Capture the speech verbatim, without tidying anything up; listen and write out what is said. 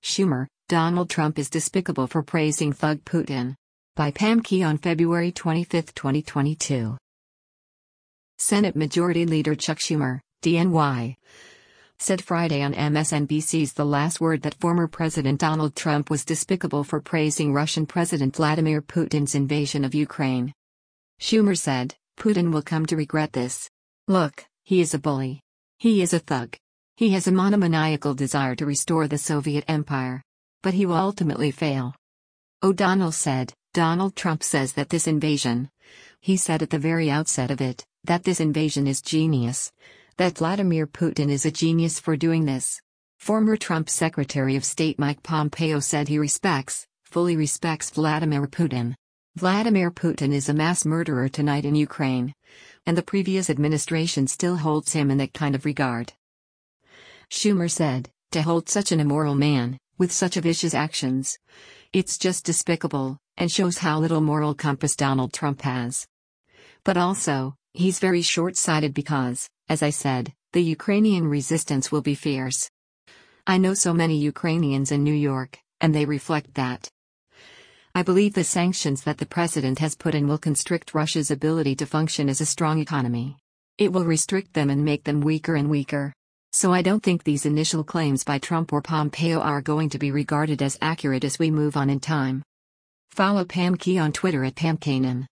Schumer, Donald Trump is despicable for praising thug Putin. By Pam Key on February twenty-fifth, twenty twenty-two. Senate Majority Leader Chuck Schumer, D N Y, said Friday on M S N B C's The Last Word that former President Donald Trump was despicable for praising Russian President Vladimir Putin's invasion of Ukraine. Schumer said, "Putin will come to regret this. Look, he is a bully. He is a thug. He has a monomaniacal desire to restore the Soviet Empire. But he will ultimately fail." O'Donnell said, "Donald Trump says that this invasion, he said at the very outset of it, that this invasion is genius. That Vladimir Putin is a genius for doing this." Former Trump Secretary of State Mike Pompeo said he respects, fully respects Vladimir Putin. Vladimir Putin is a mass murderer tonight in Ukraine. And the previous administration still holds him in that kind of regard. Schumer said, "To hold such an immoral man, with such a vicious actions, it's just despicable, and shows how little moral compass Donald Trump has. But also, he's very short-sighted because, as I said, the Ukrainian resistance will be fierce. I know so many Ukrainians in New York, and they reflect that. I believe the sanctions that the president has put in will constrict Russia's ability to function as a strong economy. It will restrict them and make them weaker and weaker. So I don't think these initial claims by Trump or Pompeo are going to be regarded as accurate as we move on in time." Follow Pam Key on Twitter at Pam Kanan.